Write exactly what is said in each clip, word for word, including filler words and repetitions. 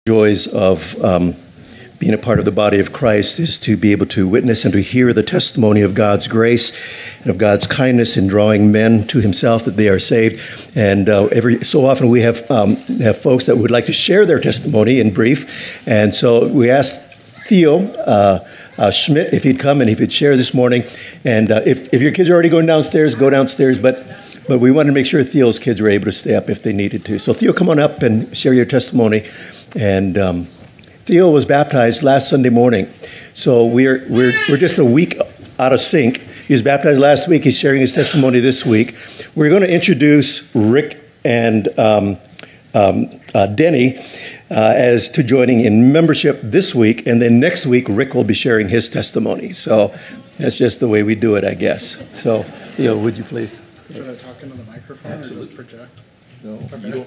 joys of um, being a part of the body of Christ is to be able to witness and to hear the testimony of God's grace and of God's kindness in drawing men to himself that they are saved. And uh, every so often we have um, have folks that would like to share their testimony in brief. And so we asked Theo uh, uh, Schmidt if he'd come and if he'd share this morning. And uh, if, if your kids are already going downstairs, go downstairs. But but we wanted to make sure Theo's kids were able to stay up if they needed to. So Theo, come on up and share your testimony. And um, Theo was baptized last Sunday morning. So we're we're we're just a week out of sync. He was baptized last week. He's sharing his testimony this week. We're going to introduce Rick and um, um, uh, Denny uh, as to joining in membership this week. And then next week, Rick will be sharing his testimony. So that's just the way we do it, I guess. So, Theo, would you please? Should I talk into the microphone Absolutely. Or just project? No, okay. you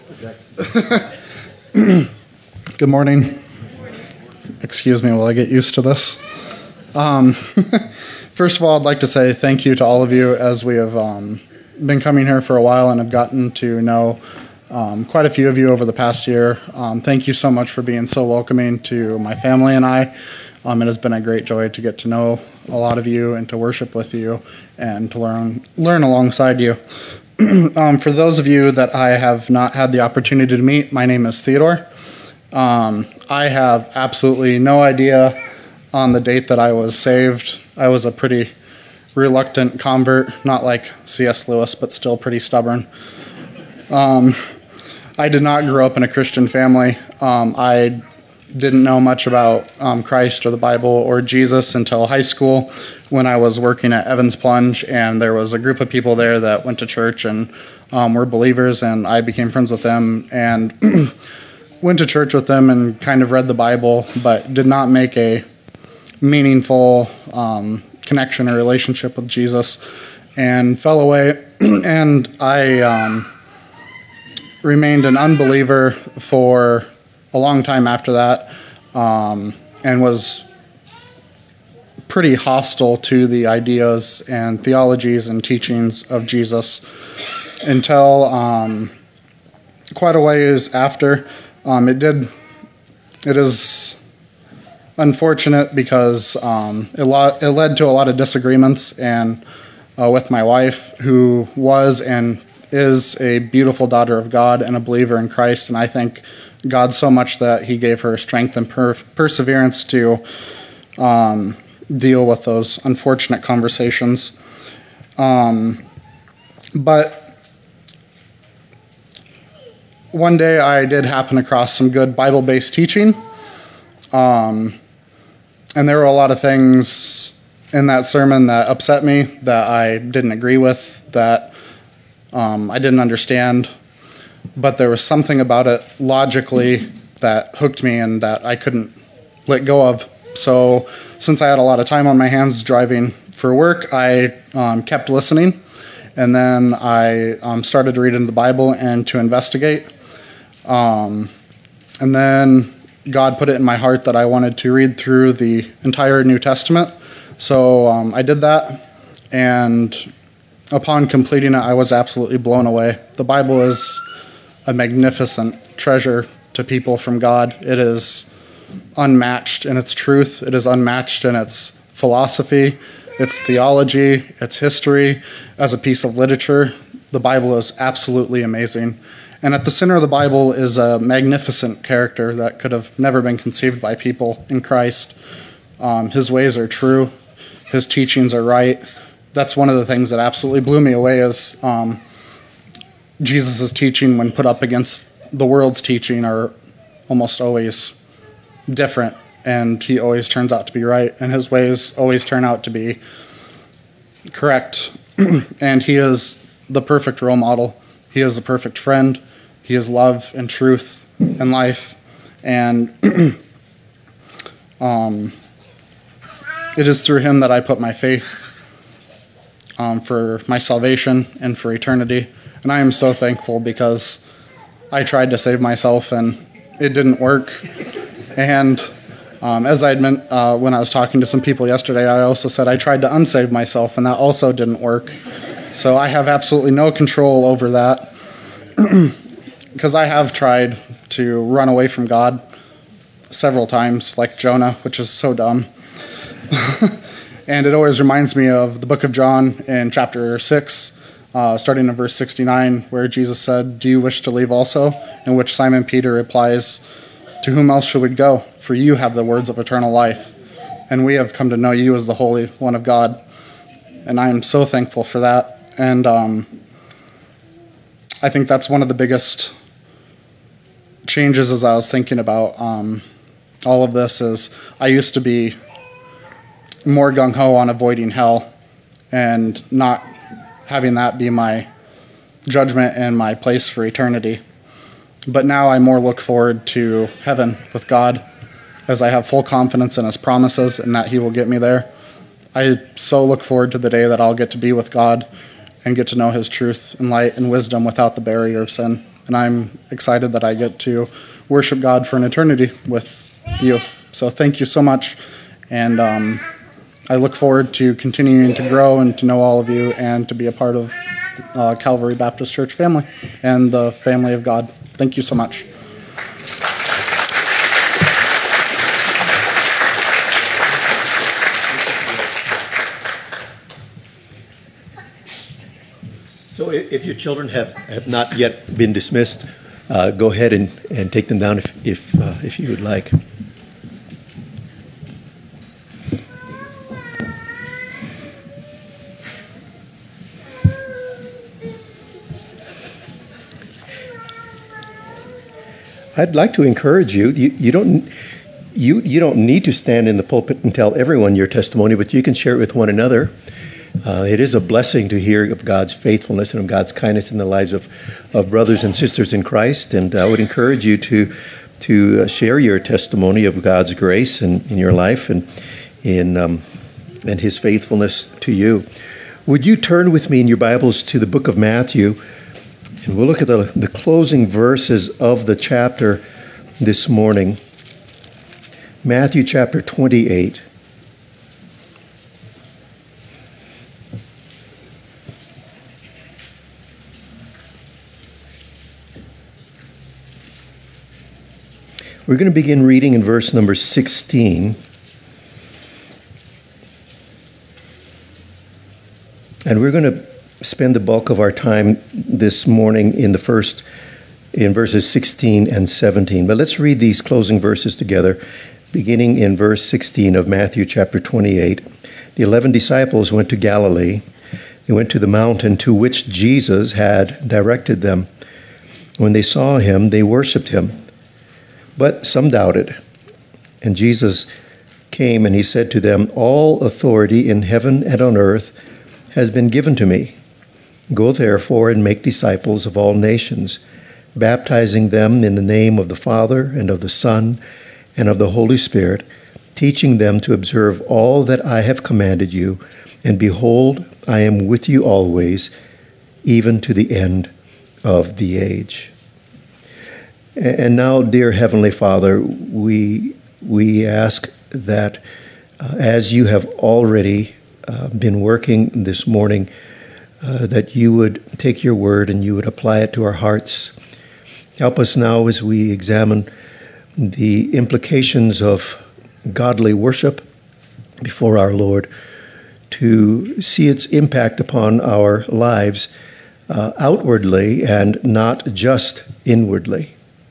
don't project. Good morning. Excuse me while I get used to this. Um, first of all, I'd like to say thank you to all of you as we have um, been coming here for a while and have gotten to know um, quite a few of you over the past year. Um, thank you so much for being so welcoming to my family and I. Um, it has been a great joy to get to know a lot of you and to worship with you and to learn learn alongside you. um, for those of you that I have not had the opportunity to meet, my name is Theodore. Um, I have absolutely no idea on the date that I was saved. I was a pretty reluctant convert, not like C S Lewis, but still pretty stubborn. Um, I did not grow up in a Christian family. Um, I didn't know much about um, Christ or the Bible or Jesus until high school when I was working at Evans Plunge, and there was a group of people there that went to church and um, were believers, and I became friends with them and went to church with them and kind of read the Bible, but did not make a meaningful um, connection or relationship with Jesus, and fell away. And I um, remained an unbeliever for a long time after that, um, and was pretty hostile to the ideas and theologies and teachings of Jesus until um, quite a ways after. Um, it did. It is unfortunate because um, it, lo- it led to a lot of disagreements, and uh, with my wife, who was and is a beautiful daughter of God and a believer in Christ, and I thank God so much that He gave her strength and per- perseverance to um, deal with those unfortunate conversations. Um, but one day I did happen across some good Bible-based teaching, um, and there were a lot of things in that sermon that upset me, that I didn't agree with, that um, I didn't understand. But there was something about it logically that hooked me and that I couldn't let go of. So since I had a lot of time on my hands driving for work, I um, kept listening. And then I um, started to read into the Bible and to investigate. Um, and then God put it in my heart that I wanted to read through the entire New Testament. So um, I did that. And upon completing it, I was absolutely blown away. The Bible is a magnificent treasure to people from God. It is unmatched in its truth. It is unmatched in its philosophy, its theology, its history. As a piece of literature, the Bible is absolutely amazing. And at the center of the Bible is a magnificent character that could have never been conceived by people in Christ. Um, his ways are true. His teachings are right. That's one of the things that absolutely blew me away is um, Jesus' teaching, when put up against the world's teaching, are almost always different, and he always turns out to be right, and his ways always turn out to be correct. And he is the perfect role model. He is the perfect friend. He is love and truth and life. And um, it is through him that I put my faith um, for my salvation and for eternity. And I am so thankful because I tried to save myself and it didn't work. And um, as I had meant uh, when I was talking to some people yesterday, I also said I tried to unsave myself and that also didn't work. So I have absolutely no control over that because I have tried to run away from God several times, like Jonah, which is so dumb. And it always reminds me of the book of John in chapter six, uh, starting in verse sixty-nine, where Jesus said, "Do you wish to leave also?" In which Simon Peter replies, "To whom else should we go? For you have the words of eternal life, and we have come to know you as the Holy One of God." And I am so thankful for that. And um, I think that's one of the biggest changes as I was thinking about um, all of this is I used to be more gung-ho on avoiding hell and not having that be my judgment and my place for eternity. But now I more look forward to heaven with God, as I have full confidence in his promises and that he will get me there. I so look forward to the day that I'll get to be with God and get to know his truth and light and wisdom without the barrier of sin. And I'm excited that I get to worship God for an eternity with you. So thank you so much. And um, I look forward to continuing to grow and to know all of you and to be a part of uh, Calvary Baptist Church family and the family of God. Thank you so much. So if your children have, have not yet been dismissed, uh, go ahead and, and take them down if, if, uh, if you would like. I'd like to encourage you. You, you don't you you don't need to stand in the pulpit and tell everyone your testimony, but you can share it with one another. Uh, it is a blessing to hear of God's faithfulness and of God's kindness in the lives of, of brothers and sisters in Christ. And I would encourage you to to share your testimony of God's grace in, in your life and in um, and His faithfulness to you. Would you turn with me in your Bibles to the book of Matthew? And we'll look at the, the closing verses of the chapter this morning. Matthew chapter twenty-eight. We're going to begin reading in verse number sixteen. And we're going to spend the bulk of our time this morning in the first, in verses sixteen and seventeen. But let's read these closing verses together, beginning in verse sixteen of Matthew chapter twenty-eight. The eleven disciples went to Galilee. They went to the mountain to which Jesus had directed them. When they saw him, they worshipped him. But some doubted. And Jesus came and he said to them, "All authority in heaven and on earth has been given to me. Go therefore and make disciples of all nations, baptizing them in the name of the Father and of the Son and of the Holy Spirit, teaching them to observe all that I have commanded you. And behold, I am with you always, even to the end of the age." And now, dear Heavenly Father, we we ask that uh, as you have already uh, been working this morning, Uh, that you would take your word and you would apply it to our hearts. Help us now as we examine the implications of godly worship before our Lord to see its impact upon our lives uh, outwardly and not just inwardly.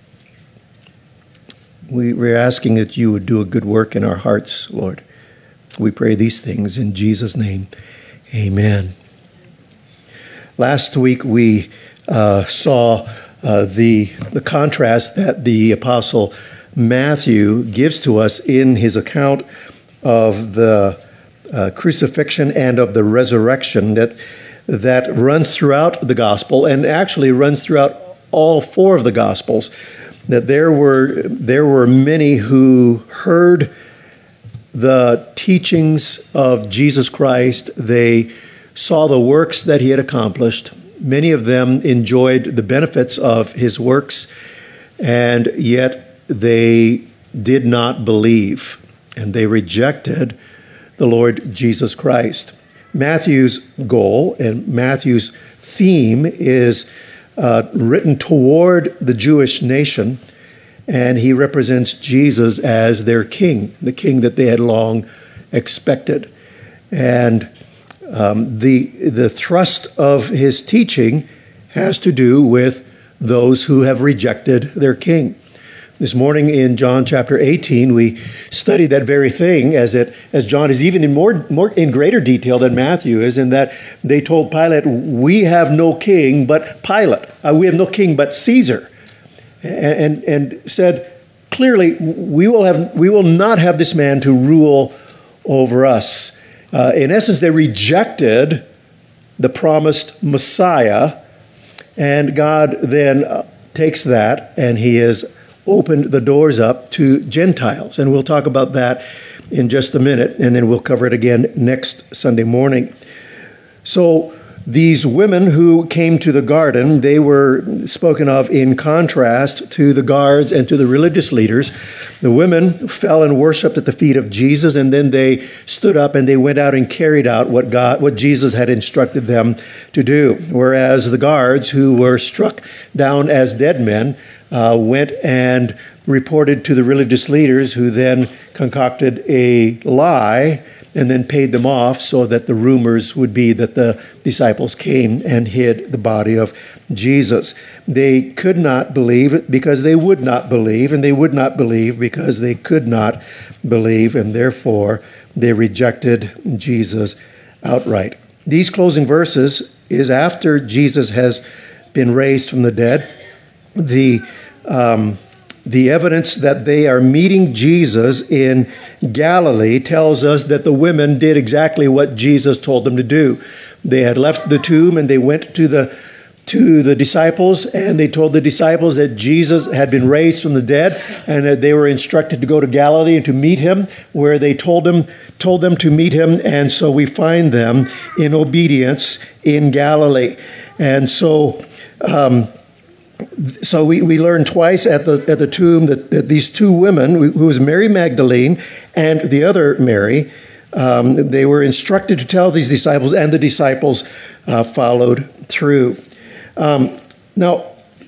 We, we're asking that you would do a good work in our hearts, Lord. We pray these things in Jesus' name. Amen. Last week we uh, saw uh, the, the contrast that the Apostle Matthew gives to us in his account of the uh, crucifixion and of the resurrection that, that runs throughout the gospel and actually runs throughout all four of the gospels. That there were, there were many who heard the teachings of Jesus Christ. They saw the works that he had accomplished. Many of them enjoyed the benefits of his works, and yet they did not believe, and they rejected the Lord Jesus Christ. Matthew's goal and Matthew's theme is uh, written toward the Jewish nation, and he represents Jesus as their king, the king that they had long expected. And um, the, the thrust of his teaching has to do with those who have rejected their king. This morning in John chapter eighteen, we studied that very thing, as it as John is even in more more in greater detail than Matthew is, in that they told Pilate, "We have no king but Pilate. Uh, we have no king but Caesar," and, and and said clearly, "We will have we will not have this man to rule over us." Uh, in essence, they rejected the promised Messiah, and God then uh, takes that and he is opened the doors up to Gentiles. And we'll talk about that in just a minute, and then we'll cover it again next Sunday morning. So these women who came to the garden, they were spoken of in contrast to the guards and to the religious leaders. The women fell and worshiped at the feet of Jesus, and then they stood up and they went out and carried out what God, what Jesus had instructed them to do. Whereas the guards, who were struck down as dead men, Uh, went and reported to the religious leaders, who then concocted a lie and then paid them off so that the rumors would be that the disciples came and hid the body of Jesus. They could not believe it because they would not believe, and they would not believe because they could not believe, and therefore they rejected Jesus outright. These closing verses is after Jesus has been raised from the dead. The um, the evidence that they are meeting Jesus in Galilee tells us that the women did exactly what Jesus told them to do. They had left the tomb and they went to the to the disciples, and they told the disciples that Jesus had been raised from the dead, and that they were instructed to go to Galilee and to meet him, where they told them told them to meet him. And so we find them in obedience in Galilee. And so um, So we, we learn twice at the at the tomb that, that these two women, who was Mary Magdalene and the other Mary, um, they were instructed to tell these disciples, and the disciples uh, followed through. Um, now,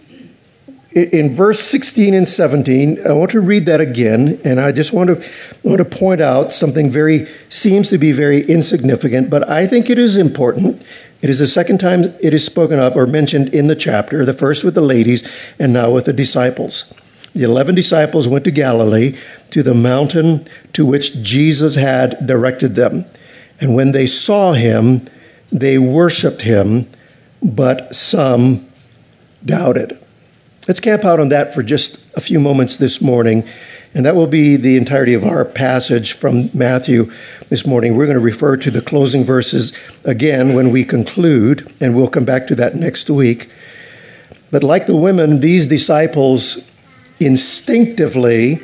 in, in verse sixteen and seventeen, I want to read that again, and I just want to I want to point out something very seems to be very insignificant, but I think it is important. It is the second time it is spoken of or mentioned in the chapter, the first with the ladies and now with the disciples. The eleven disciples went to Galilee, to the mountain to which Jesus had directed them. And when they saw him, they worshiped him, but some doubted. Let's camp out on that for just a few moments this morning, and that will be the entirety of our passage from Matthew this morning. We're going to refer to the closing verses again when we conclude, and we'll come back to that next week. But like the women, these disciples instinctively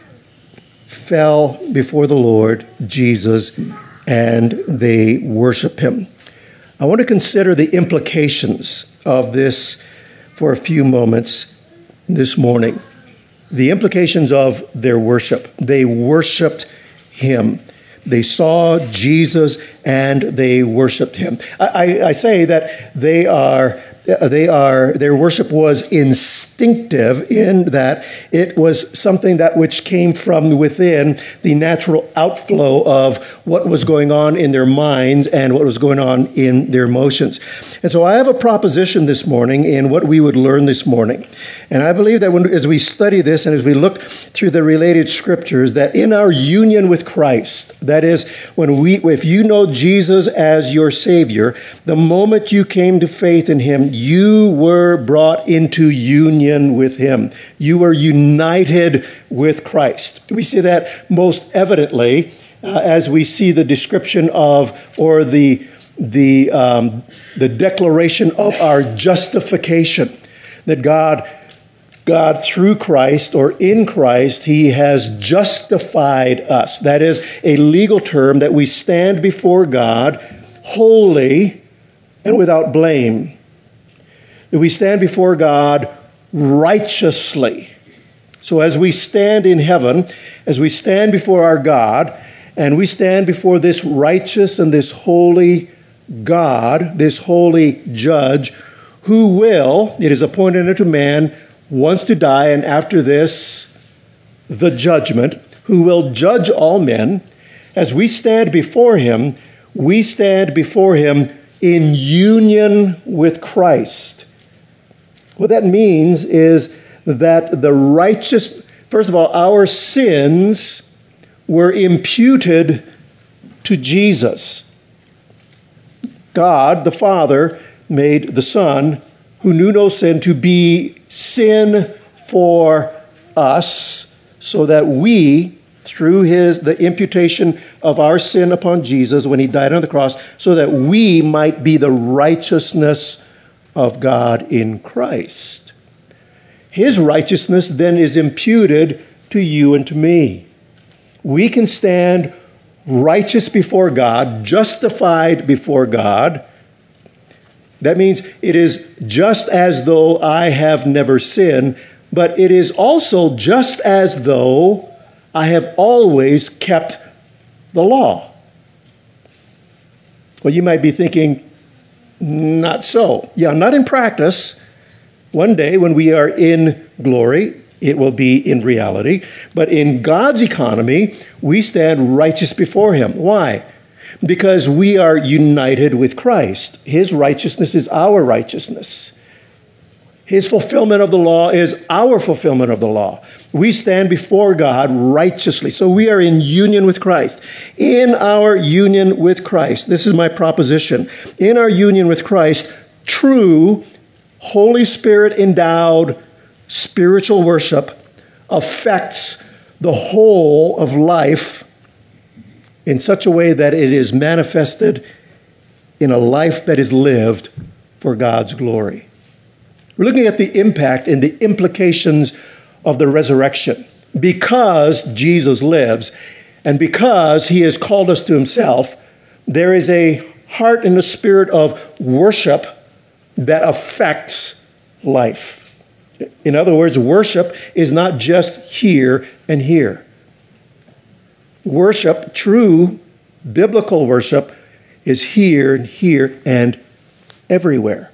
fell before the Lord Jesus, and they worship him. I want to consider the implications of this for a few moments this morning. The implications of their worship. They worshiped him. They saw Jesus and they worshiped him. I, I, I say that they are, they are, their worship was instinctive in that it was something that which came from within, the natural outflow of what was going on in their minds and what was going on in their emotions. And so I have a proposition this morning in what we would learn this morning. And I believe that when, as we study this and as we look through the related scriptures, that in our union with Christ, that is, when we, if you know Jesus as your Savior, the moment you came to faith in him, you were brought into union with him. You were united with Christ. We see that most evidently uh, as we see the description of, or the the um, the declaration of our justification, that God, God through Christ or in Christ, he has justified us. That is a legal term that we stand before God holy and without blame. That we stand before God righteously. So as we stand in heaven, as we stand before our God, and we stand before this righteous and this holy God, this holy judge, who will, it is appointed unto man, once to die, and after this, the judgment, who will judge all men. As we stand before him, we stand before him in union with Christ. What that means is that the righteous, first of all, our sins were imputed to Jesus. God, the Father, made the Son, who knew no sin, to be sin for us, so that we, through his the imputation of our sin upon Jesus when he died on the cross, so that we might be the righteousness of God in Christ. His righteousness then is imputed to you and to me. We can stand righteous before God, justified before God. That means it is just as though I have never sinned, but it is also just as though I have always kept the law. Well, you might be thinking, not so. Yeah, not in practice. One day when we are in glory, it will be in reality. But in God's economy, we stand righteous before him. Why? Because we are united with Christ. His righteousness is our righteousness. His fulfillment of the law is our fulfillment of the law. We stand before God righteously. So we are in union with Christ. In our union with Christ, this is my proposition. In our union with Christ, true Holy Spirit endowed spiritual worship affects the whole of life in such a way that it is manifested in a life that is lived for God's glory. We're looking at the impact and the implications of the resurrection. Because Jesus lives and because he has called us to himself, there is a heart and a spirit of worship that affects life. In other words, worship is not just here and here. Worship, true biblical worship, is here and here and everywhere.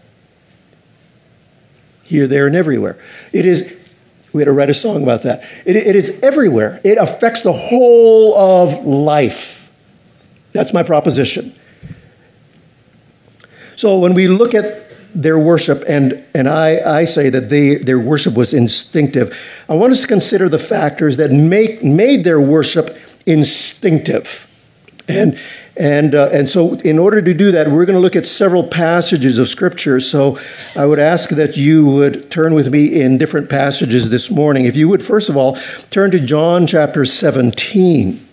Here, there, and everywhere. It is, we had to write a song about that. It, it is everywhere. It affects the whole of life. That's my proposition. So when we look at their worship, and, and I, I say that they, their worship was instinctive, I want us to consider the factors that make, made their worship instinctive. And and uh, and so in order to do that, we're going to look at several passages of Scripture. So I would ask that you would turn with me in different passages this morning. If you would, first of all, turn to John chapter seventeen.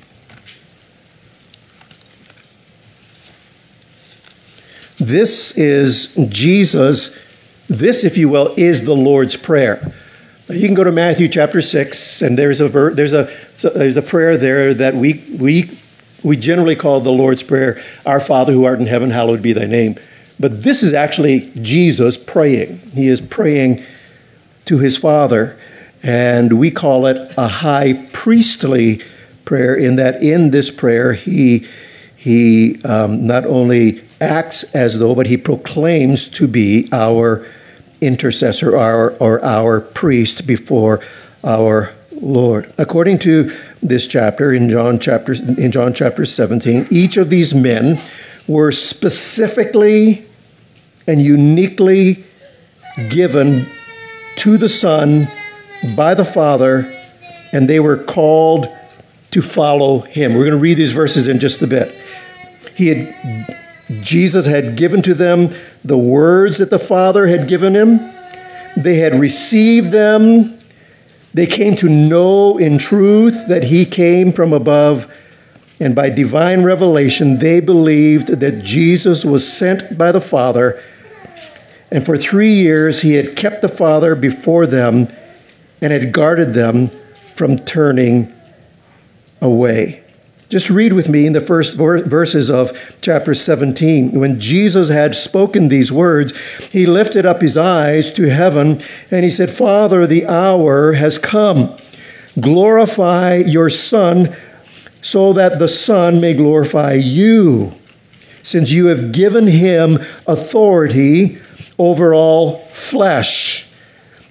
This is Jesus, this, if you will, is the Lord's Prayer. You can go to Matthew chapter six, and there's a ver- there's a there's a prayer there that we we we generally call the Lord's Prayer. Our Father who art in heaven, hallowed be thy name. But this is actually Jesus praying. He is praying to his Father, and we call it a high priestly prayer. In that, in this prayer, he he um, not only acts as though, but he proclaims to be our intercessor, our, or our priest before our Lord. According to this chapter in John chapter in John chapter seventeen, each of these men were specifically and uniquely given to the Son by the Father, and they were called to follow him. We're going to read these verses in just a bit. He had Jesus had given to them the words that the Father had given him. They had received them. They came to know in truth that he came from above. And by divine revelation, they believed that Jesus was sent by the Father. And for three years, he had kept the Father before them and had guarded them from turning away. Just read with me in the first verses of chapter seventeen. When Jesus had spoken these words, he lifted up his eyes to heaven and he said, Father, the hour has come. Glorify your Son so that the Son may glorify you, since you have given him authority over all flesh.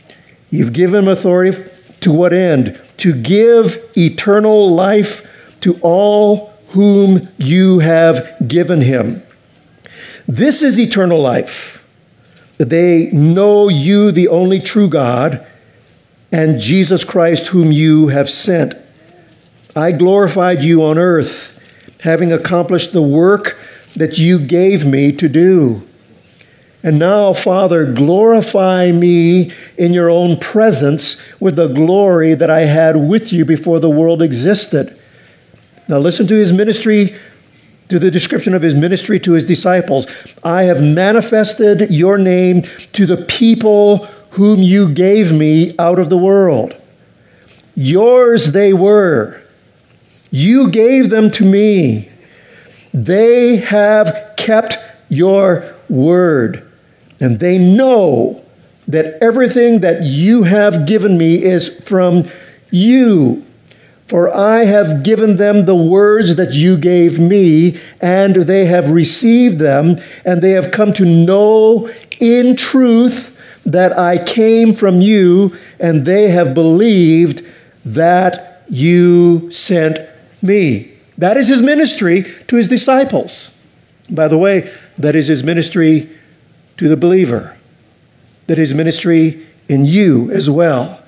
You've given him authority to what end? To give eternal life to all whom you have given him. This is eternal life, that they know you, the only true God, and Jesus Christ, whom you have sent. I glorified you on earth, having accomplished the work that you gave me to do. And now, Father, glorify me in your own presence with the glory that I had with you before the world existed. Now listen to his ministry, to the description of his ministry to his disciples. I have manifested your name to the people whom you gave me out of the world. Yours they were. You gave them to me. They have kept your word. And they know that everything that you have given me is from you. For I have given them the words that you gave me, and they have received them, and they have come to know in truth that I came from you, and they have believed that you sent me. That is his ministry to his disciples. By the way, that is his ministry to the believer. That is ministry in you as well.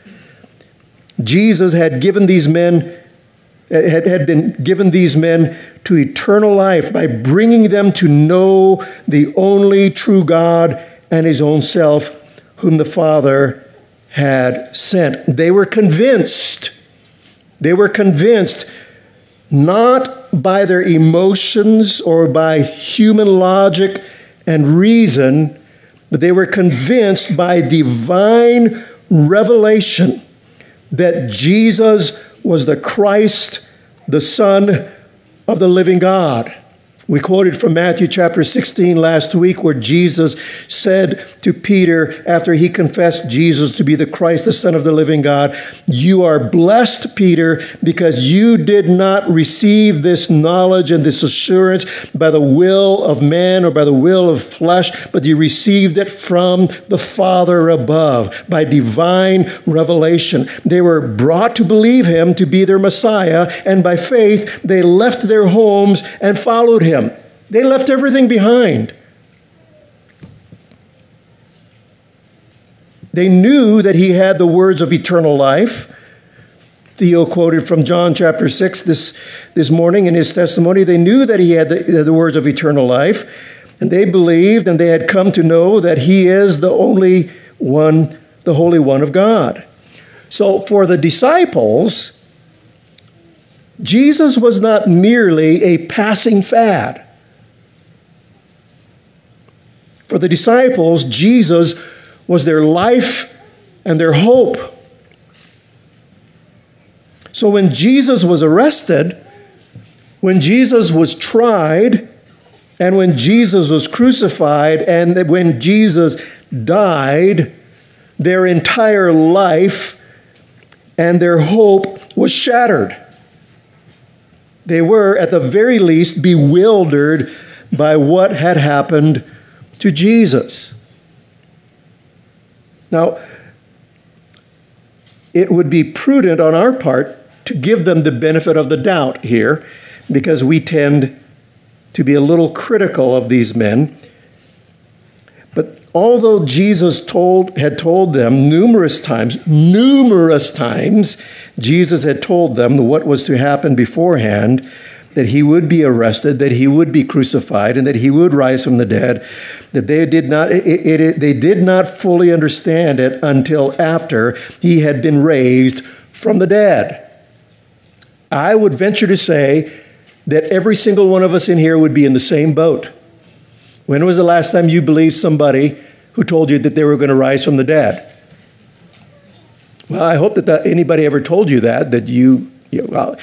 Jesus had given these men, had, had been given these men to eternal life by bringing them to know the only true God and his own self, whom the Father had sent. They were convinced. They were convinced not by their emotions or by human logic and reason, but they were convinced by divine revelation that Jesus was the Christ, the Son of the living God. We quoted from Matthew chapter sixteen last week, where Jesus said to Peter, after he confessed Jesus to be the Christ, the Son of the living God, "You are blessed, Peter, because you did not receive this knowledge and this assurance by the will of man or by the will of flesh, but you received it from the Father above, by divine revelation." They were brought to believe him to be their Messiah, and by faith they left their homes and followed him. They left everything behind. They knew that he had the words of eternal life. Theo quoted from John chapter six this, this morning in his testimony. They knew that he had the, the words of eternal life, and they believed and they had come to know that he is the only one, the Holy One of God. So for the disciples, Jesus was not merely a passing fad. For the disciples, Jesus was their life and their hope. So when Jesus was arrested, when Jesus was tried, and when Jesus was crucified, and when Jesus died, their entire life and their hope was shattered. They were, at the very least, bewildered by what had happened to Jesus. Now, it would be prudent on our part to give them the benefit of the doubt here, because we tend to be a little critical of these men. But although Jesus told, had told them numerous times, numerous times, Jesus had told them what was to happen beforehand, that he would be arrested, that he would be crucified, and that he would rise from the dead, that they did not, it, it, it, they did not fully understand it until after he had been raised from the dead. I would venture to say that every single one of us in here would be in the same boat. When was the last time you believed somebody who told you that they were going to rise from the dead? Well, I hope that, that anybody ever told you that, that you, you know, well.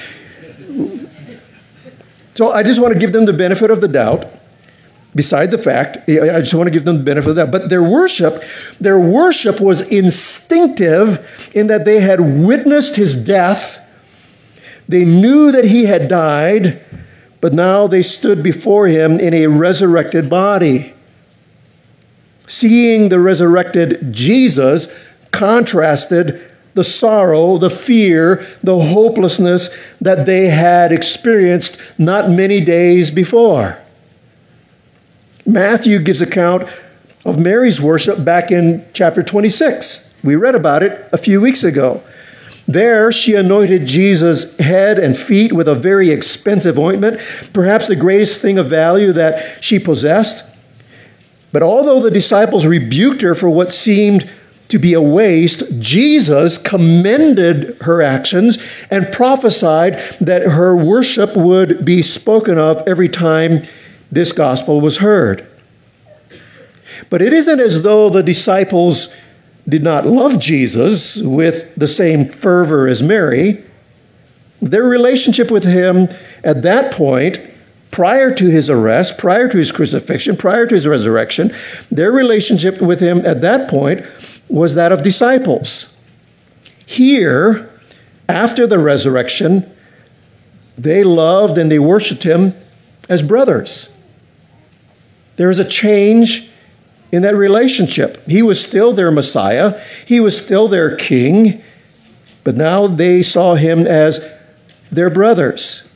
So I just want to give them the benefit of the doubt, beside the fact, I just want to give them the benefit of the doubt. But their worship, their worship was instinctive in that they had witnessed his death. They knew that he had died, but now they stood before him in a resurrected body. Seeing the resurrected Jesus contrasted the sorrow, the fear, the hopelessness that they had experienced not many days before. Matthew gives account of Mary's worship back in chapter twenty-six. We read about it a few weeks ago. There, she anointed Jesus' head and feet with a very expensive ointment, perhaps the greatest thing of value that she possessed. But although the disciples rebuked her for what seemed to be a waste, Jesus commended her actions and prophesied that her worship would be spoken of every time this gospel was heard. But it isn't as though the disciples did not love Jesus with the same fervor as Mary. Their relationship with him at that point, prior to his arrest, prior to his crucifixion, prior to his resurrection, their relationship with him at that point was that of disciples. Here, after the resurrection, they loved and they worshiped him as brothers. There is a change in that relationship. He was still their Messiah. He was still their king. But now they saw him as their brothers.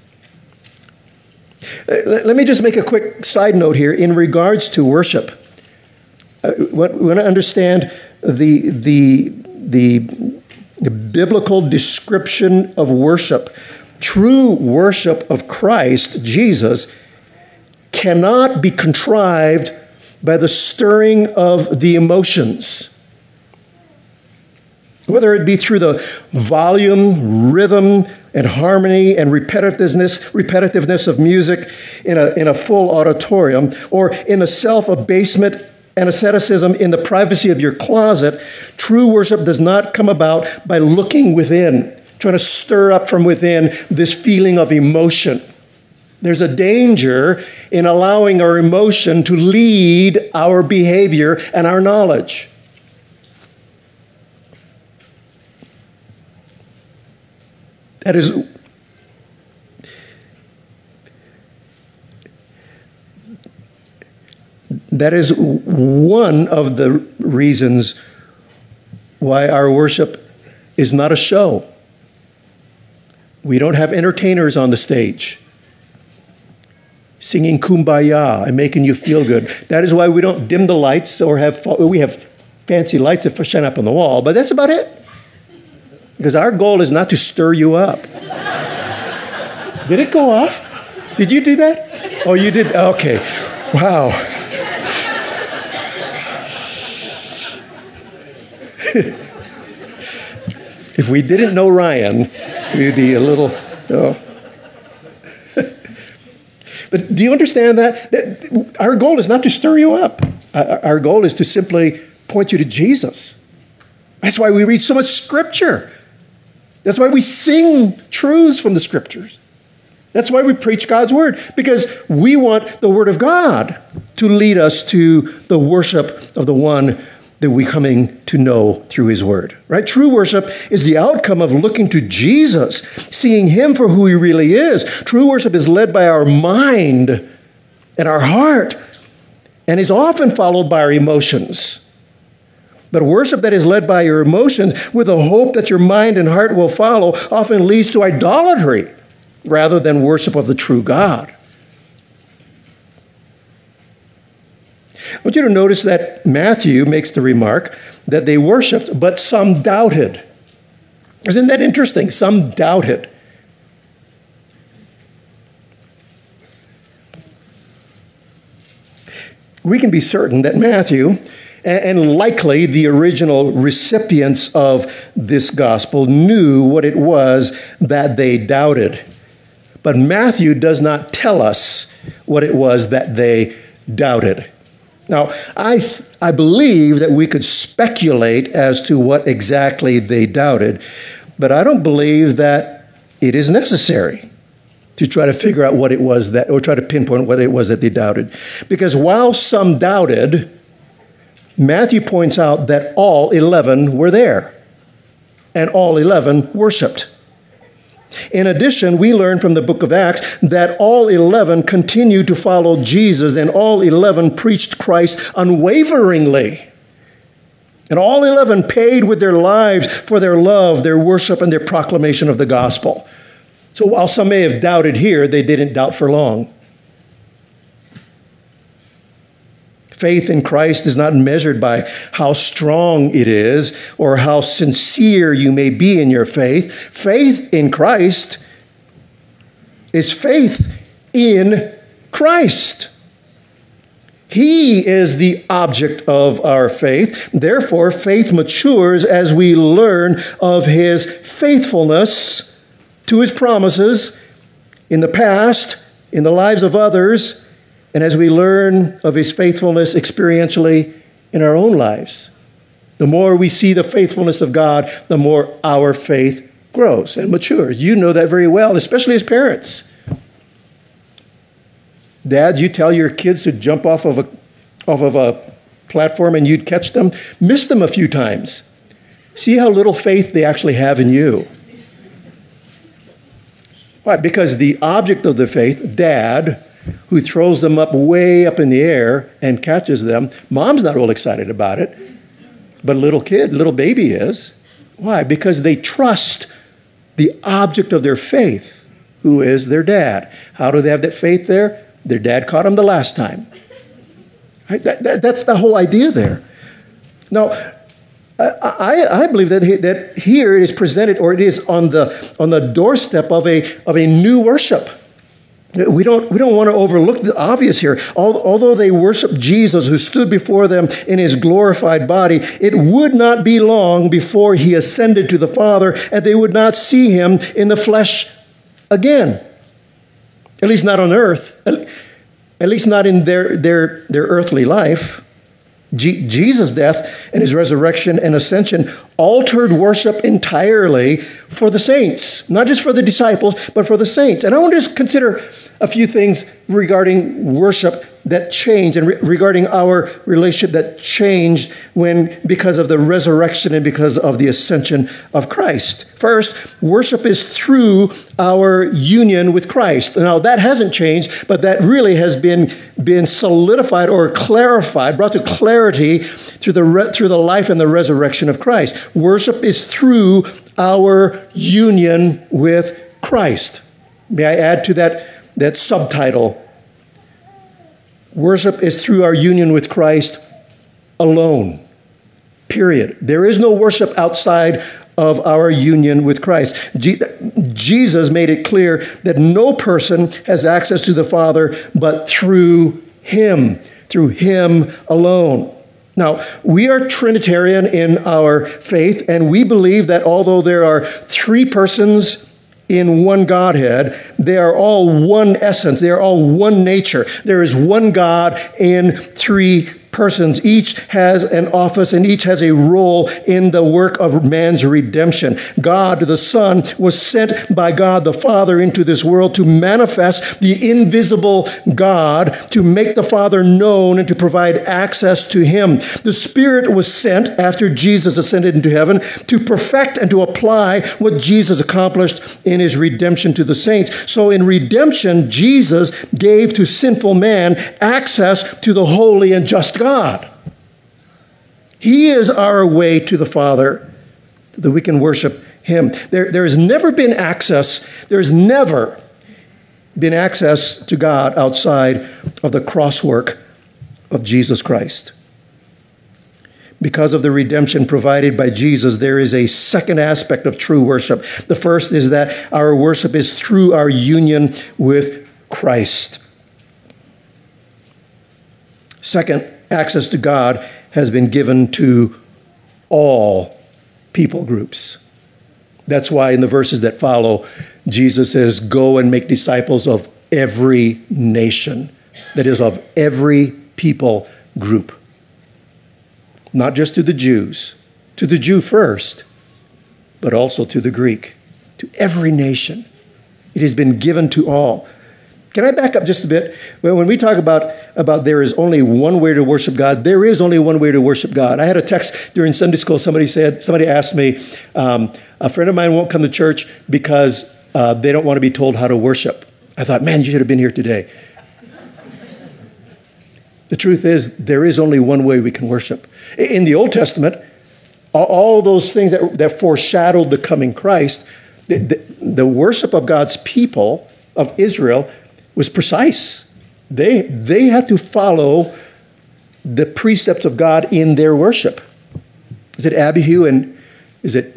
Let me just make a quick side note here in regards to worship. We want to understand the, the, the, the biblical description of worship. True worship of Christ, Jesus, cannot be contrived by the stirring of the emotions. Whether it be through the volume, rhythm, and harmony and repetitiveness, repetitiveness of music in a, in a full auditorium, or in the self-abasement and asceticism in the privacy of your closet, true worship does not come about by looking within, trying to stir up from within this feeling of emotion. There's a danger in allowing our emotion to lead our behavior and our knowledge. That is, that is one of the reasons why our worship is not a show. We don't have entertainers on the stage singing Kumbaya and making you feel good. That is why we don't dim the lights or have, we have fancy lights that shine up on the wall, but that's about it. Because our goal is not to stir you up. Did it go off? Did you do that? Oh, you did? Okay. Wow. If we didn't know Ryan, we'd be a little, oh. But do you understand that? that? Our goal is not to stir you up. Our goal is to simply point you to Jesus. That's why we read so much Scripture. That's why we sing truths from the Scriptures. That's why we preach God's Word, because we want the Word of God to lead us to the worship of the one that we're coming to know through His Word, right? True worship is the outcome of looking to Jesus, seeing Him for who He really is. True worship is led by our mind and our heart, and is often followed by our emotions. But worship that is led by your emotions with a hope that your mind and heart will follow often leads to idolatry rather than worship of the true God. I want you to notice that Matthew makes the remark that they worshiped, but some doubted. Isn't that interesting? Some doubted. We can be certain that Matthew, and likely the original recipients of this gospel, knew what it was that they doubted. But Matthew does not tell us what it was that they doubted. Now, I th- I believe that we could speculate as to what exactly they doubted, but I don't believe that it is necessary to try to figure out what it was that, or try to pinpoint what it was that they doubted. Because while some doubted, Matthew points out that all eleven were there, and all eleven worshiped. In addition, we learn from the book of Acts that all eleven continued to follow Jesus, and all eleven preached Christ unwaveringly. And all eleven paid with their lives for their love, their worship, and their proclamation of the gospel. So while some may have doubted here, they didn't doubt for long. Faith in Christ is not measured by how strong it is or how sincere you may be in your faith. Faith in Christ is faith in Christ. He is the object of our faith. Therefore, faith matures as we learn of his faithfulness to his promises in the past, in the lives of others, and as we learn of his faithfulness experientially in our own lives. The more we see the faithfulness of God, the more our faith grows and matures. You know that very well, especially as parents. Dad, you tell your kids to jump off of a off of a platform and you'd catch them, miss them a few times. See how little faith they actually have in you. Why? Because the object of the faith, Dad, who throws them up way up in the air and catches them, Mom's not real excited about it, but a little kid, little baby is. Why? Because they trust the object of their faith, who is their dad. How do they have that faith there? Their dad caught them the last time. Right? That, that, that's the whole idea there. Now, I, I, I believe that, that here it is presented, or it is on the on the doorstep of a of a new worship. We don't we don't want to overlook the obvious here. Although they worshiped Jesus, who stood before them in his glorified body, it would not be long before he ascended to the Father, and they would not see him in the flesh again. At least not on earth. At least not in their, their, their earthly life. G- Jesus' death and his resurrection and ascension altered worship entirely for the saints. Not just for the disciples, but for the saints. And I want to just consider a few things regarding worship that changed and re- regarding our relationship that changed when because of the resurrection and because of the ascension of Christ. First, worship is through our union with Christ. Now, that hasn't changed, but that really has been, been solidified or clarified, brought to clarity through the, re- through the life and the resurrection of Christ. Worship is through our union with Christ. May I add to that, that subtitle? Worship is through our union with Christ alone. Period. There is no worship outside of our union with Christ. Je- Jesus made it clear that no person has access to the Father but through him, through him alone. Now, we are Trinitarian in our faith, and we believe that although there are three persons in one Godhead, they are all one essence. They are all one nature. There is one God in three persons. Each has an office and each has a role in the work of man's redemption. God, the Son, was sent by God, the Father, into this world to manifest the invisible God, to make the Father known and to provide access to him. The Spirit was sent after Jesus ascended into heaven to perfect and to apply what Jesus accomplished in his redemption to the saints. So in redemption, Jesus gave to sinful man access to the holy and just God. God. He is our way to the Father, so that we can worship him. There, there has never been access, there has never been access to God outside of the crosswork of Jesus Christ. Because of the redemption provided by Jesus, there is a second aspect of true worship. The first is that our worship is through our union with Christ. Second, access to God has been given to all people groups. That's why in the verses that follow, Jesus says, go and make disciples of every nation. That is, of every people group. Not just to the Jews, to the Jew first, but also to the Greek, to every nation. It has been given to all. Can I back up just a bit? Well, when we talk about, about there is only one way to worship God, there is only one way to worship God. I had a text during Sunday school. Somebody said, somebody asked me, um, a friend of mine won't come to church because uh, they don't want to be told how to worship. I thought, man, you should have been here today. The truth is, there is only one way we can worship. In the Old Testament, all, all those things that, that foreshadowed the coming Christ, the, the, the worship of God's people, of Israel, was precise. They, they had to follow the precepts of God in their worship. Is it Abihu and is it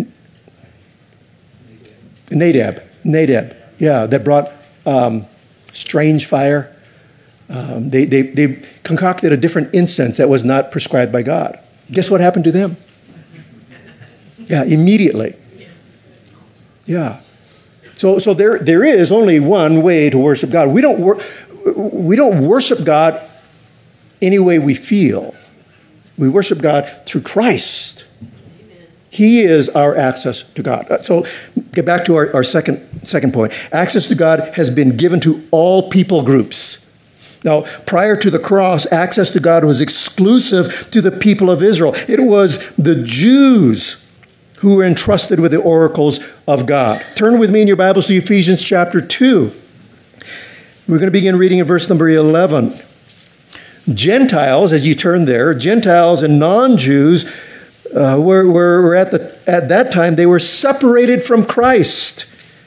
Nadab? Nadab, yeah, that brought um, strange fire. Um, they, they, they concocted a different incense that was not prescribed by God. Guess what happened to them? Yeah, immediately. Yeah. So, so there, there is only one way to worship God. We don't, wor- we don't worship God any way we feel. We worship God through Christ. He is our access to God. So get back to our, our second, second point. Access to God has been given to all people groups. Now, prior to the cross, access to God was exclusive to the people of Israel. It was the Jews who were entrusted with the oracles of God. Turn with me in your Bibles to Ephesians chapter two. We're going to begin reading in verse number eleven. Gentiles, as you turn there, Gentiles and non-Jews uh, were, were, were at, the, at that time, they were separated from Christ,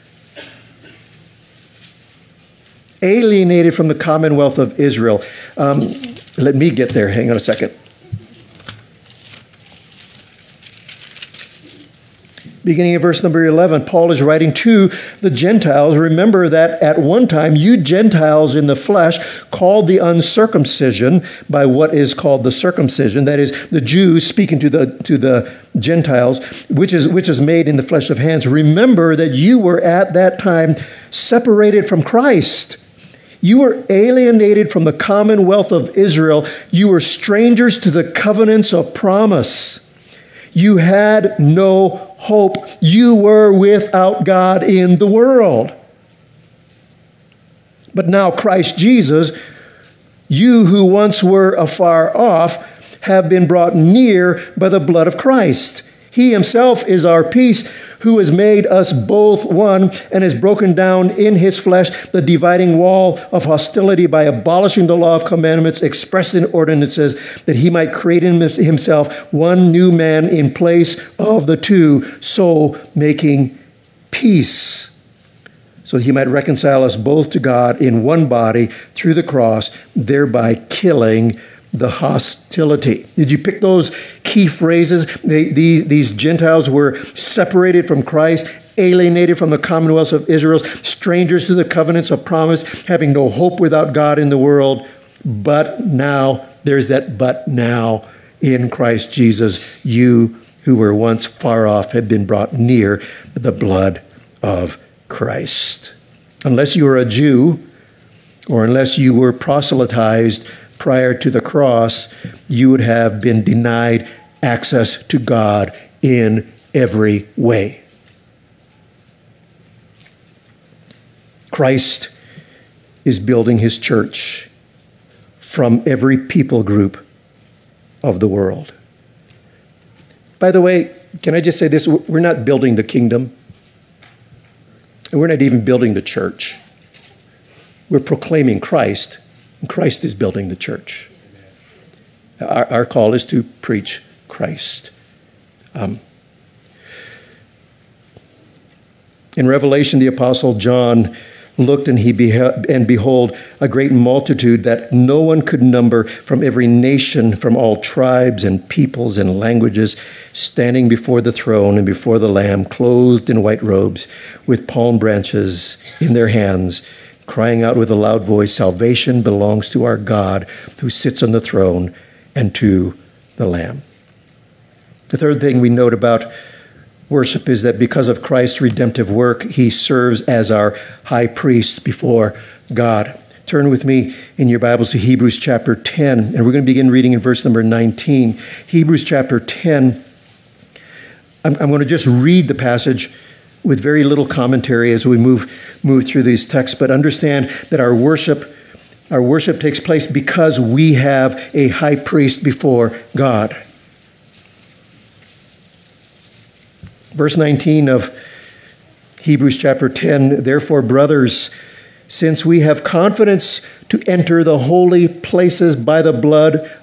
alienated from the commonwealth of Israel. Um, let me get there. Hang on a second. Beginning of verse number eleven, Paul is writing to the Gentiles. Remember that at one time, you Gentiles in the flesh, called the uncircumcision by what is called the circumcision. That is, the Jews speaking to the to the Gentiles, which is which is made in the flesh of hands. Remember that you were at that time separated from Christ. You were alienated from the commonwealth of Israel. You were strangers to the covenants of promise. You had no hope. You were without God in the world. But now Christ Jesus, you who once were afar off, have been brought near by the blood of Christ. He himself is our peace, who has made us both one and has broken down in his flesh the dividing wall of hostility by abolishing the law of commandments expressed in ordinances, that he might create in himself one new man in place of the two, so making peace, so that he might reconcile us both to God in one body through the cross, thereby killing the hostility. Did you pick those key phrases? They, these, these Gentiles were separated from Christ, alienated from the commonwealth of Israel, strangers to the covenants of promise, having no hope without God in the world. But now, there's that but now, in Christ Jesus, you who were once far off have been brought near the blood of Christ. Unless you were a Jew, or unless you were proselytized prior to the cross, you would have been denied access to God in every way. Christ is building his church from every people group of the world. By the way, can I just say this? We're not building the kingdom, and we're not even building the church. We're proclaiming Christ, and Christ is building the church. Our, our call is to preach Christ. Um, in Revelation, the Apostle John looked and he beheld, and behold, a great multitude that no one could number, from every nation, from all tribes and peoples and languages, standing before the throne and before the Lamb, clothed in white robes, with palm branches in their hands, crying out with a loud voice, "Salvation belongs to our God who sits on the throne and to the Lamb." The third thing we note about worship is that because of Christ's redemptive work, he serves as our high priest before God. Turn with me in your Bibles to Hebrews chapter ten, and we're going to begin reading in verse number nineteen. Hebrews chapter ten. I'm, I'm going to just read the passage with very little commentary as we move move through these texts, but understand that our worship our worship takes place because we have a high priest before God. Verse nineteen of Hebrews chapter ten, "Therefore, brothers, since we have confidence to enter the holy places by the blood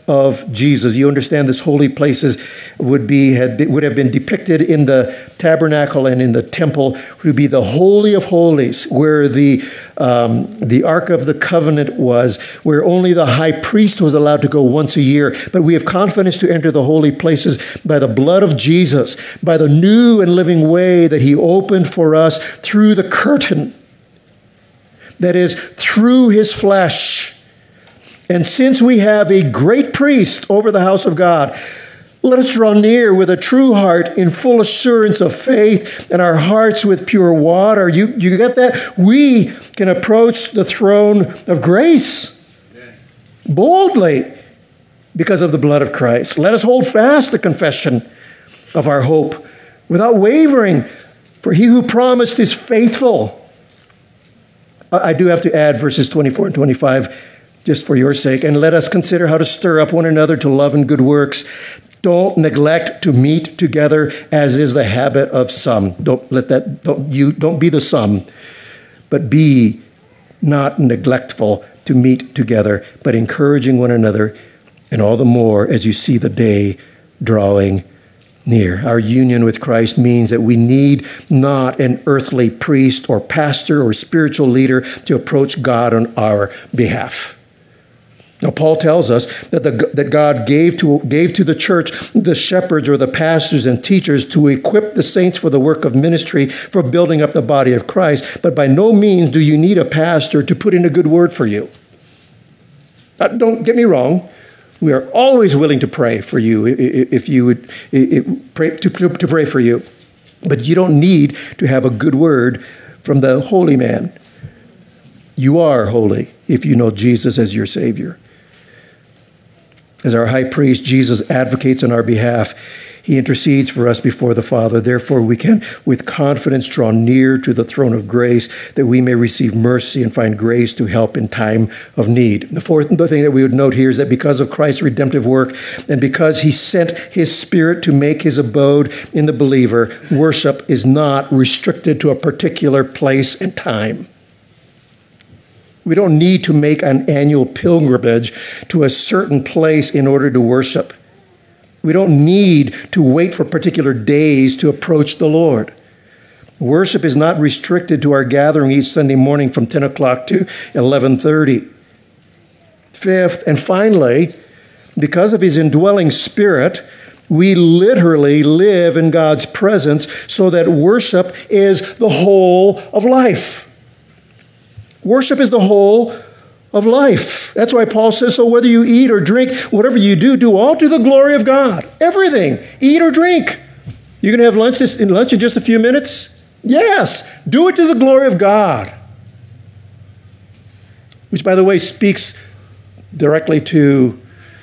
of Jesus. You understand this holy places would be had been, would have been depicted in the tabernacle and in the temple, would be the Holy of Holies, where the um, the Ark of the Covenant was, where only the high priest was allowed to go once a year. But we have confidence to enter the holy places by the blood of Jesus, by the new and living way that he opened for us through the curtain. That is, through his flesh. And since we have a great priest over the house of God, let us draw near with a true heart in full assurance of faith and our hearts with pure water. You, you get that? We can approach the throne of grace boldly because of the blood of Christ. Let us hold fast the confession of our hope without wavering, for he who promised is faithful. I do have to add verses twenty-four and twenty-five just for your sake. And let us consider how to stir up one another to love and good works. Don't neglect to meet together, as is the habit of some. Don't let that, don't, you, don't be the some, but be not neglectful to meet together, but encouraging one another, and all the more as you see the day drawing near. Our union with Christ means that we need not an earthly priest or pastor or spiritual leader to approach God on our behalf. Now, Paul tells us that, the, that God gave to, gave to the church the shepherds or the pastors and teachers to equip the saints for the work of ministry, for building up the body of Christ. But by no means do you need a pastor to put in a good word for you. Uh, don't get me wrong. We are always willing to pray for you if you would pray to, to pray for you. But you don't need to have a good word from the holy man. You are holy if you know Jesus as your Savior. As our high priest, Jesus advocates on our behalf. He intercedes for us before the Father. Therefore, we can, with confidence, draw near to the throne of grace that we may receive mercy and find grace to help in time of need. The fourth thing that we would note here is that because of Christ's redemptive work and because he sent his Spirit to make his abode in the believer, worship is not restricted to a particular place and time. We don't need to make an annual pilgrimage to a certain place in order to worship. We don't need to wait for particular days to approach the Lord. Worship is not restricted to our gathering each Sunday morning from ten o'clock to eleven thirty. Fifth, and finally, because of his indwelling Spirit, we literally live in God's presence so that worship is the whole of life. Worship is the whole of life. That's why Paul says, so whether you eat or drink, whatever you do, do all to the glory of God. Everything. Eat or drink. You're going to have lunch, this, lunch in just a few minutes? Yes. Do it to the glory of God. Which, by the way, speaks directly to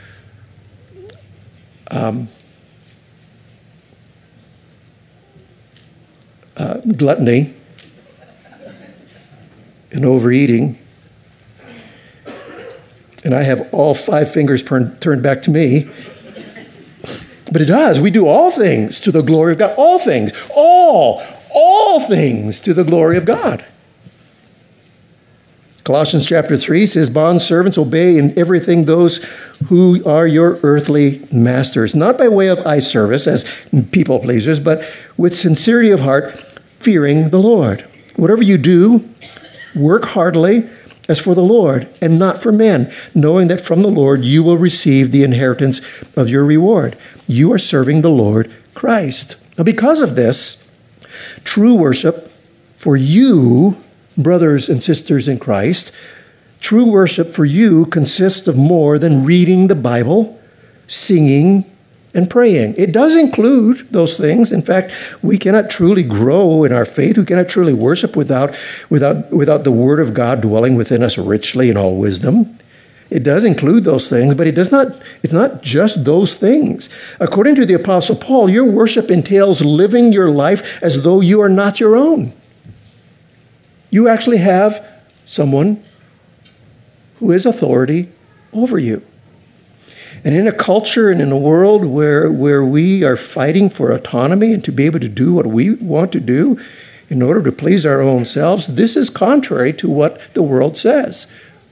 um, uh, gluttony and overeating. And I have all five fingers per- turned back to me. But it does. We do all things to the glory of God. All things. All. All things to the glory of God. Colossians chapter three says, bondservants, obey in everything those who are your earthly masters, not by way of eye service as people pleasers, but with sincerity of heart, fearing the Lord. Whatever you do, work heartily as for the Lord and not for men, knowing that from the Lord you will receive the inheritance of your reward. You are serving the Lord Christ. Now, because of this, true worship for you, brothers and sisters in Christ, true worship for you consists of more than reading the Bible, singing, and praying. It does include those things. In fact, we cannot truly grow in our faith. We cannot truly worship without, without, without the Word of God dwelling within us richly in all wisdom. It does include those things, but it does not, it's not just those things. According to the Apostle Paul, your worship entails living your life as though you are not your own. You actually have someone who is authority over you. And in a culture and in a world where, where we are fighting for autonomy and to be able to do what we want to do in order to please our own selves, this is contrary to what the world says.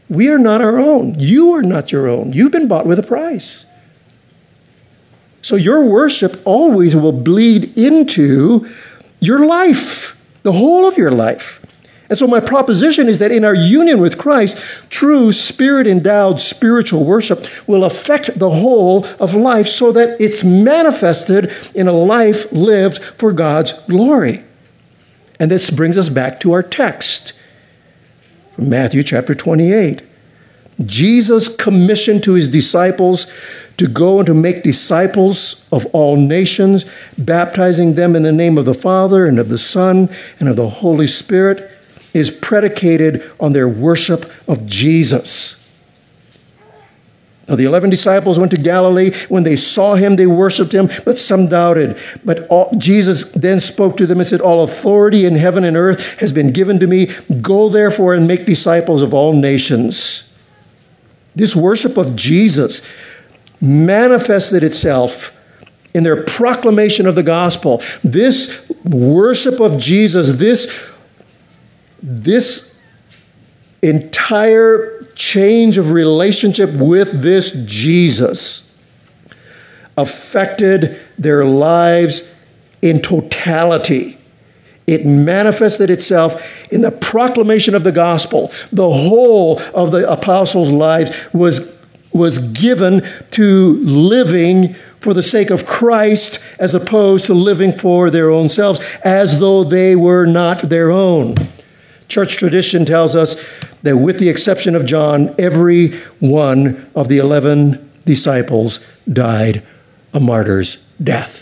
We are not our own. You are not your own. You've been bought with a price. So your worship always will bleed into your life, the whole of your life. And so my proposition is that in our union with Christ, true Spirit-endowed spiritual worship will affect the whole of life so that it's manifested in a life lived for God's glory. And this brings us back to our text from Matthew chapter twenty-eight. Jesus commissioned to his disciples to go and to make disciples of all nations, baptizing them in the name of the Father and of the Son and of the Holy Spirit, is predicated on their worship of Jesus. Now, the eleven disciples went to Galilee. When they saw him, they worshiped him, but some doubted. But all, Jesus then spoke to them and said, all authority in heaven and earth has been given to me. Go therefore and make disciples of all nations. This worship of Jesus manifested itself in their proclamation of the gospel. This worship of Jesus, this, this entire change of relationship with this Jesus affected their lives in totality. It manifested itself in the proclamation of the gospel. The whole of the apostles' lives was, was given to living for the sake of Christ as opposed to living for their own selves, as though they were not their own. Church tradition tells us that with the exception of John, every one of the eleven disciples died a martyr's death.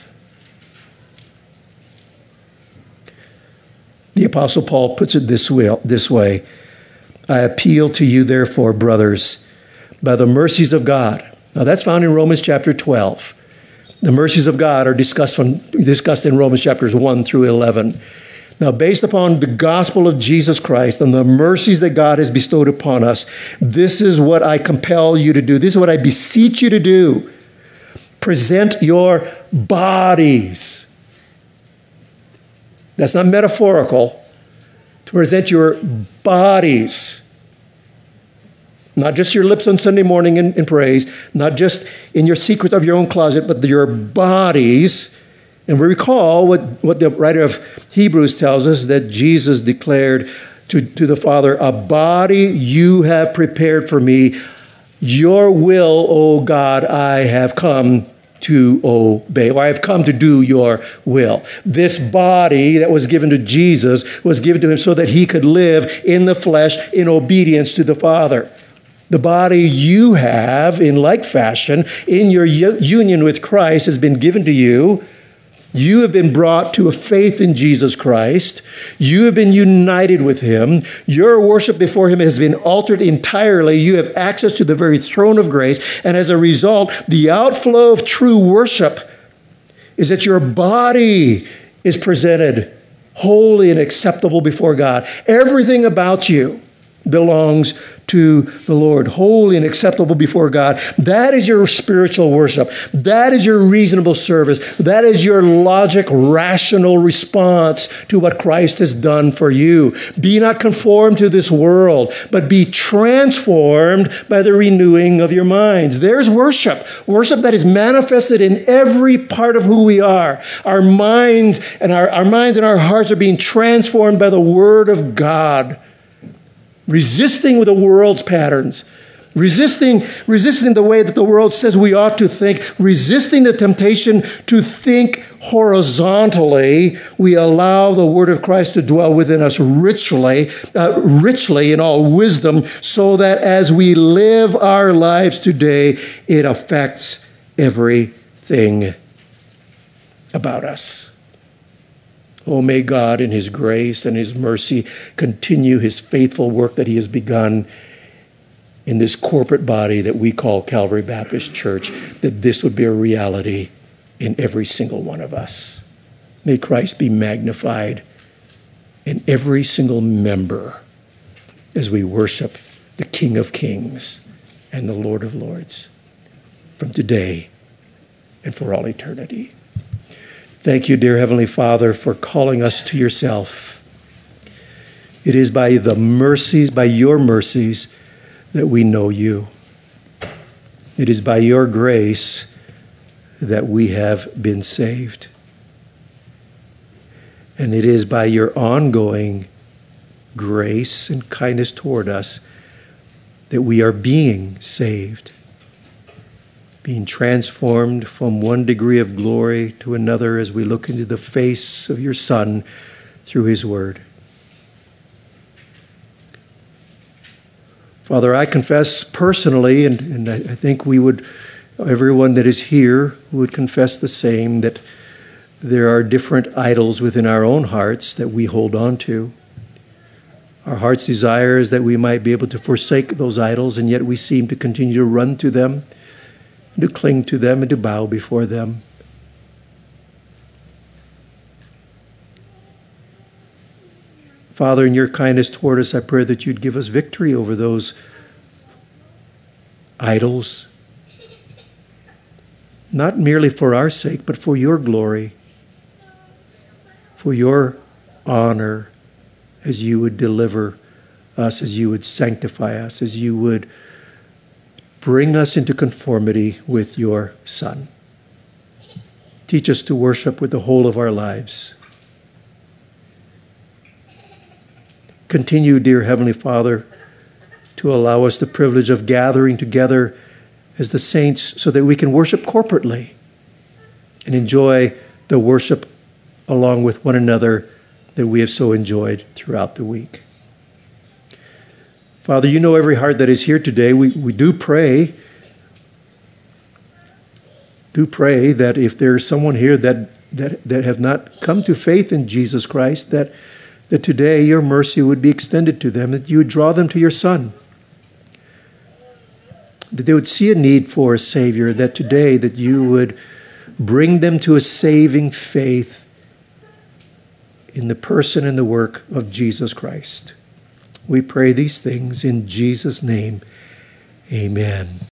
The Apostle Paul puts it this way, this way, I appeal to you, therefore, brothers, by the mercies of God. Now, that's found in Romans chapter twelve. The mercies of God are discussed, from, discussed in Romans chapters one through eleven. Now, based upon the gospel of Jesus Christ and the mercies that God has bestowed upon us, this is what I compel you to do. This is what I beseech you to do. Present your bodies. That's not metaphorical. To present your bodies. Not just your lips on Sunday morning in, in praise, not just in your secret of your own closet, but your bodies. And we recall what, what the writer of Hebrews tells us, that Jesus declared to, to the Father, a body you have prepared for me. Your will, O God, I have come to obey, or I have come to do your will. This body that was given to Jesus was given to him so that he could live in the flesh in obedience to the Father. The body you have, in like fashion, in your union with Christ, has been given to you. You have been brought to a faith in Jesus Christ. You have been united with him. Your worship before him has been altered entirely. You have access to the very throne of grace. And as a result, the outflow of true worship is that your body is presented holy and acceptable before God. Everything about you belongs to the Lord, holy and acceptable before God. That is your spiritual worship. That is your reasonable service. That is your logic, rational response to what Christ has done for you. Be not conformed to this world, but be transformed by the renewing of your minds. There's worship. Worship that is manifested in every part of who we are. Our minds and our, our minds and our hearts are being transformed by the Word of God. Resisting the world's patterns, resisting, resisting the way that the world says we ought to think, resisting the temptation to think horizontally, we allow the word of Christ to dwell within us richly, uh, richly in all wisdom, so that as we live our lives today, it affects everything about us. Oh, may God in his grace and his mercy continue his faithful work that he has begun in this corporate body that we call Calvary Baptist Church, that this would be a reality in every single one of us. May Christ be magnified in every single member as we worship the King of Kings and the Lord of Lords from today and for all eternity. Thank you, dear Heavenly Father, for calling us to yourself. It is by the mercies, by your mercies, that we know you. It is by your grace that we have been saved. And it is by your ongoing grace and kindness toward us that we are being saved, being transformed from one degree of glory to another as we look into the face of your Son through his word. Father, I confess personally, and, and I think we would, everyone that is here would confess the same, that there are different idols within our own hearts that we hold on to. Our heart's desire is that we might be able to forsake those idols, and yet we seem to continue to run to them, and to cling to them, and to bow before them. Father, in your kindness toward us, I pray that you'd give us victory over those idols, not merely for our sake, but for your glory, for your honor, as you would deliver us, as you would sanctify us, as you would bring us into conformity with your Son. Teach us to worship with the whole of our lives. Continue, dear Heavenly Father, to allow us the privilege of gathering together as the saints so that we can worship corporately and enjoy the worship along with one another that we have so enjoyed throughout the week. Father, you know every heart that is here today. We, we do pray, do pray that if there's someone here that, that, that have not come to faith in Jesus Christ, that that today your mercy would be extended to them, that you would draw them to your Son, that they would see a need for a Savior, that today that you would bring them to a saving faith in the person and the work of Jesus Christ. We pray these things in Jesus' name. Amen.